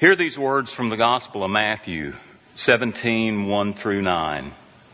Hear these words from the Gospel of Matthew 17:1 through 9.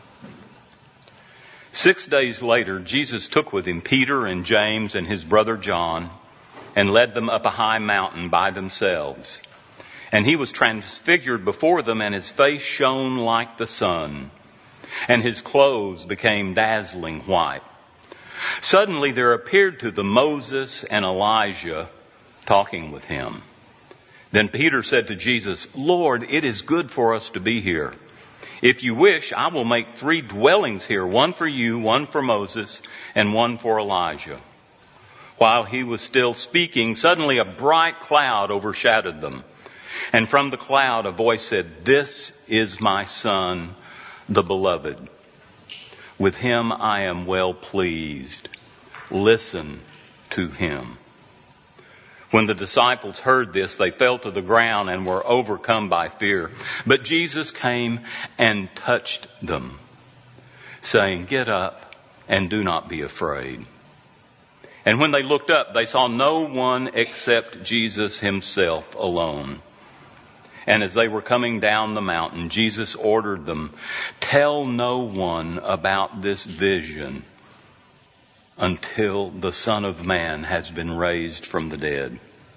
6 days later, Jesus took with him Peter and James and his brother John and led them up a high mountain by themselves. And he was transfigured before them, and his face shone like the sun, and his clothes became dazzling white. Suddenly there appeared to them Moses and Elijah talking with him. Then Peter said to Jesus, "Lord, it is good for us to be here. If you wish, I will make 3 dwellings here, one for you, one for Moses, and one for Elijah." While he was still speaking, suddenly a bright cloud overshadowed them. And from the cloud a voice said, "This is my Son, the beloved. With him I am well pleased. Listen to him." When the disciples heard this, they fell to the ground and were overcome by fear. But Jesus came and touched them, saying, "Get up and do not be afraid." And when they looked up, they saw no one except Jesus himself alone. And as they were coming down the mountain, Jesus ordered them, "Tell no one about this vision until the Son of Man has been raised from the dead."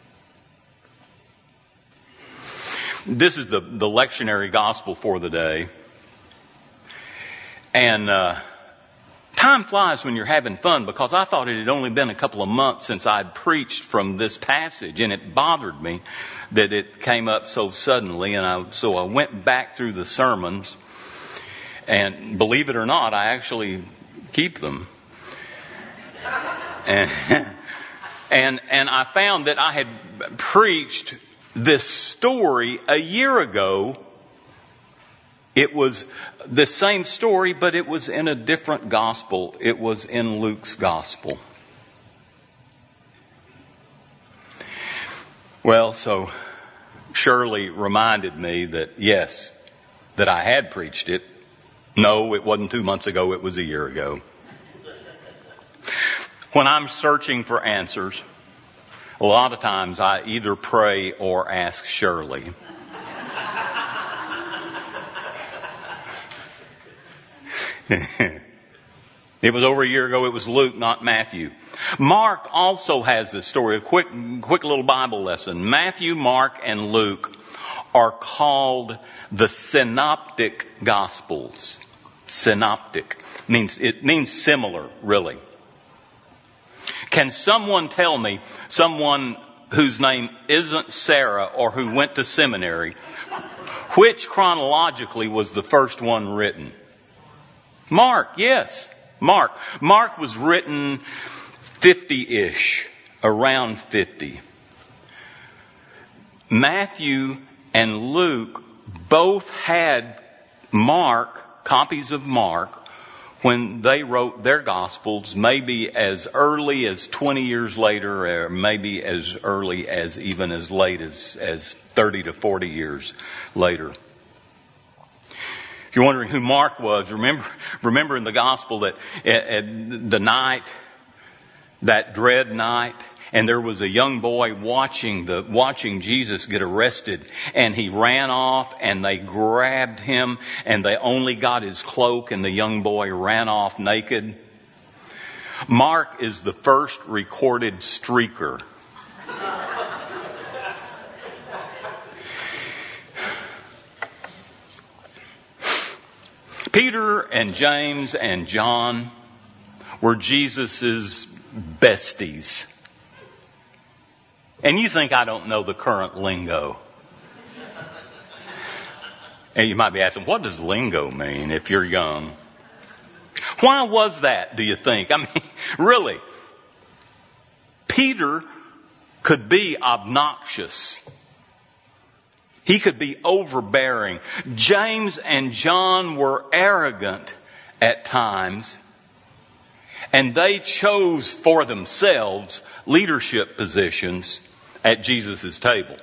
This is the lectionary gospel for the day. And time flies when you're having fun, because I thought it had only been a couple of months since I'd preached from this passage, and it bothered me that it came up so suddenly. And so I went back through the sermons, and believe it or not, I actually keep them. And I found that I had preached this story a year ago. It was the same story, but it was in a different gospel. It was in Luke's gospel. Well, so Shirley reminded me that, yes, that I had preached it. No, it wasn't 2 months ago. It was a year ago. When I'm searching for answers, a lot of times I either pray or ask Shirley. It was over a year ago. It was Luke, not Matthew. Mark also has this story. A quick little Bible lesson. Matthew, Mark, and Luke are called the synoptic gospels. Synoptic means similar, really. Can someone tell me, someone whose name isn't Sarah or who went to seminary, which chronologically was the first one written? Mark, yes. Mark. Mark was written 50-ish, around 50. Matthew and Luke both had copies of Mark, when they wrote their Gospels, maybe as early as 20 years later, or maybe as early as even as late as 30 to 40 years later. If you're wondering who Mark was, remember in the Gospel that at the night, that dread night, and there was a young boy watching Jesus get arrested, and he ran off, and they grabbed him, and they only got his cloak, and the young boy ran off naked. Mark is the first recorded streaker. Peter and James and John were Jesus's besties. And you think I don't know the current lingo. And you might be asking, what does lingo mean if you're young? Why was that, do you think? I mean, really, Peter could be obnoxious. He could be overbearing. James and John were arrogant at times. And they chose for themselves leadership positions at Jesus' table.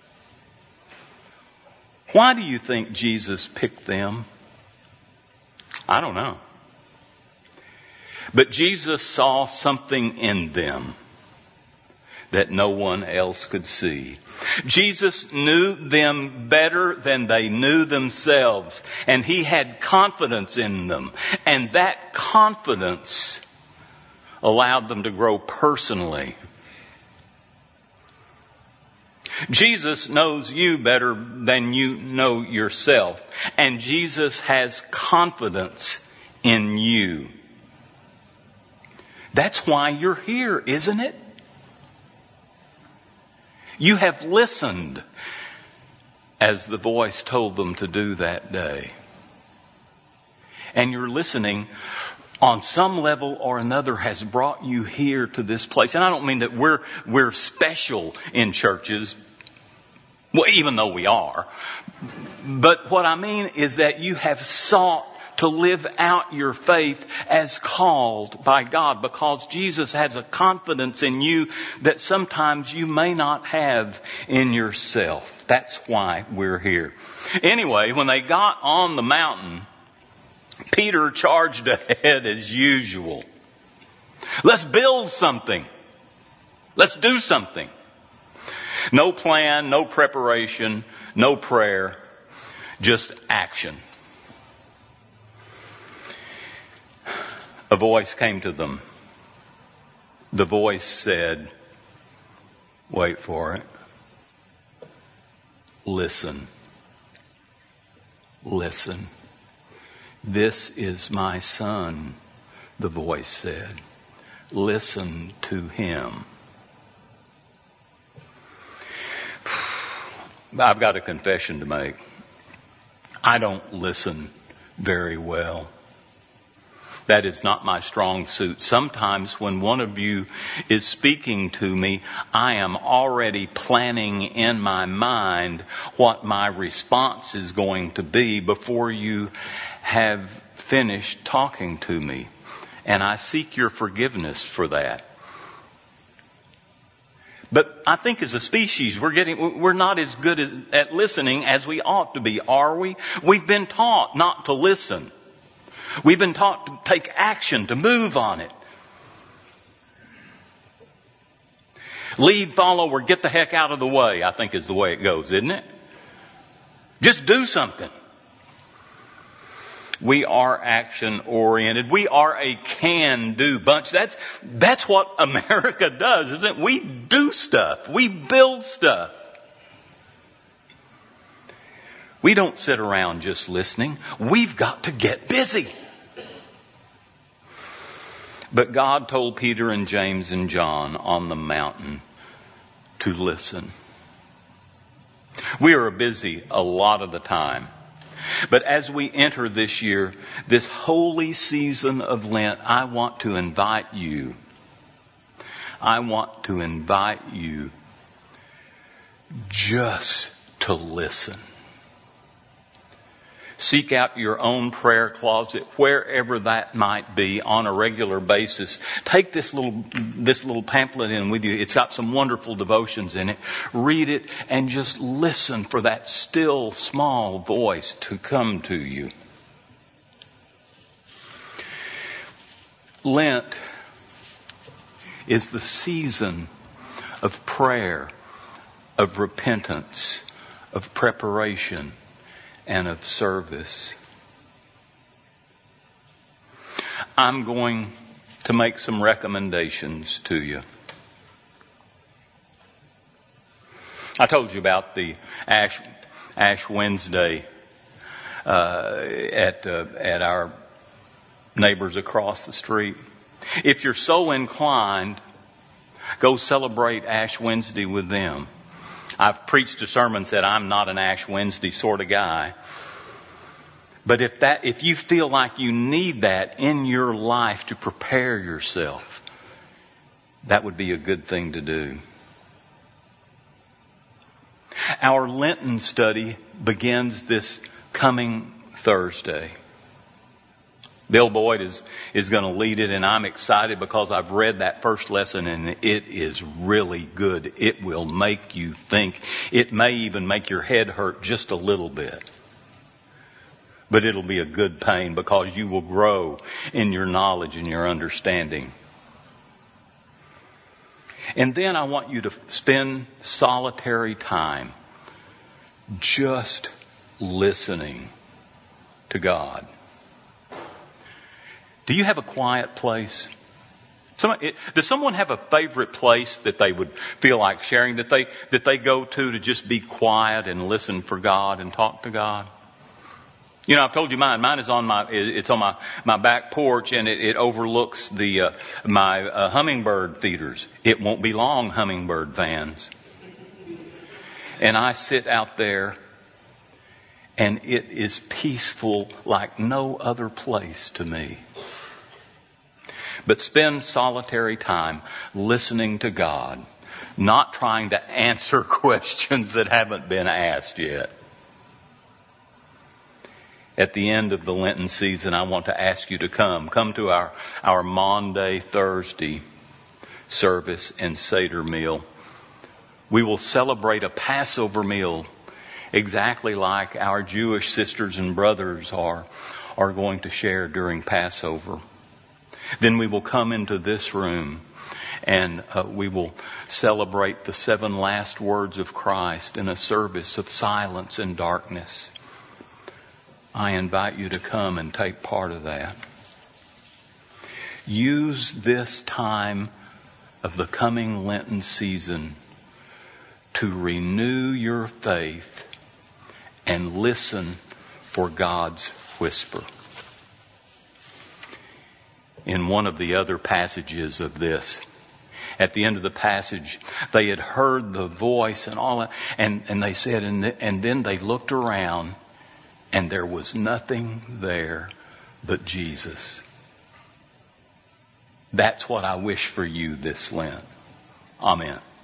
Why do you think Jesus picked them? I don't know. But Jesus saw something in them that no one else could see. Jesus knew them better than they knew themselves, and he had confidence in them. And that confidence allowed them to grow personally. Jesus knows you better than you know yourself, and Jesus has confidence in you. That's why you're here, isn't it? You have listened as the voice told them to do that day. And your listening on some level or another has brought you here to this place. And I don't mean that we're special in churches, well, even though we are. But what I mean is that you have sought to live out your faith as called by God, because Jesus has a confidence in you that sometimes you may not have in yourself. That's why we're here. Anyway, when they got on the mountain, Peter charged ahead as usual. Let's build something. Let's do something. No plan, no preparation, no prayer, just action. A voice came to them. The voice said, wait for it, listen. Listen. This is my son, the voice said. Listen to him. I've got a confession to make. I don't listen very well. That is not my strong suit. Sometimes when one of you is speaking to me, I am already planning in my mind what my response is going to be before you have finished talking to me. And I seek your forgiveness for that. But I think as a species, we're not as good at listening as we ought to be, are we? We've been taught not to listen. We've been taught to take action, to move on it. Lead, follow, or get the heck out of the way, I think is the way it goes, isn't it? Just do something. We are action-oriented. We are a can-do bunch. That's what America does, isn't it? We do stuff. We build stuff. We don't sit around just listening. We've got to get busy. But God told Peter and James and John on the mountain to listen. We are busy a lot of the time. But as we enter this year, this holy season of Lent, I want to invite you. Just to listen. Seek out your own prayer closet, wherever that might be, on a regular basis. Take this little pamphlet in with you. It's got some wonderful devotions in it. Read it and just listen for that still small voice to come to you. Lent is the season of prayer, of repentance, of preparation, and of service. I'm going to make some recommendations to you. I told you about the Ash Wednesday at our neighbors across the street. If you're so inclined, go celebrate Ash Wednesday with them. I've preached a sermon said I'm not an Ash Wednesday sort of guy. But if you feel like you need that in your life to prepare yourself, that would be a good thing to do. Our Lenten study begins this coming Thursday. Bill Boyd is going to lead it, and I'm excited because I've read that first lesson and it is really good. It will make you think. It may even make your head hurt just a little bit. But it'll be a good pain because you will grow in your knowledge and your understanding. And then I want you to spend solitary time just listening to God. Do you have a quiet place? Does someone have a favorite place that they would feel like sharing, that they go to just be quiet and listen for God and talk to God? You know, I've told you mine. Mine is on my back porch, and it overlooks my hummingbird feeders. It won't be long, hummingbird fans. And I sit out there, and it is peaceful like no other place to me. But spend solitary time listening to God, not trying to answer questions that haven't been asked yet. At the end of the Lenten season, I want to ask you to come to our Maundy, Thursday service and Seder meal. We will celebrate a Passover meal exactly like our Jewish sisters and brothers are going to share during Passover. Then we will come into this room and we will celebrate the 7 last words of Christ in a service of silence and darkness. I invite you to come and take part of that. Use this time of the coming Lenten season to renew your faith and listen for God's whisper. In one of the other passages of this, at the end of the passage, they had heard the voice and all that, and they said, and then they looked around, and there was nothing there but Jesus. That's what I wish for you this Lent. Amen.